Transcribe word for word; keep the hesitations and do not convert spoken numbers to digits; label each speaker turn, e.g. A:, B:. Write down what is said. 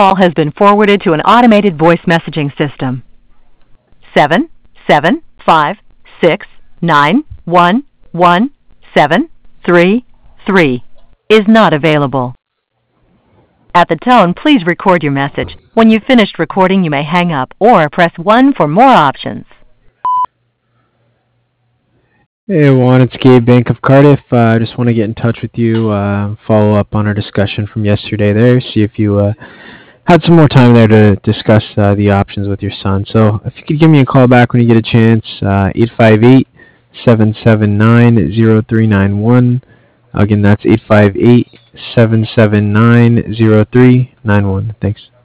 A: call has been forwarded to an automated voice messaging system. Seven seven five six nine one one seven three three is not available. At the tone, please record your message. When you've finished recording, you may hang up or press one for more options.
B: Hey, Juan, it's Gabe, Bank of Cardiff. I uh, just want to get in touch with you, uh, follow up on our discussion from yesterday there, see if you uh, had some more time there to discuss uh, the options with your son. So if you could give me a call back when you get a chance, uh, eight five eight, seven seven nine, zero three nine one. Again, that's eight five eight, seven seven nine, zero three nine one. Thanks.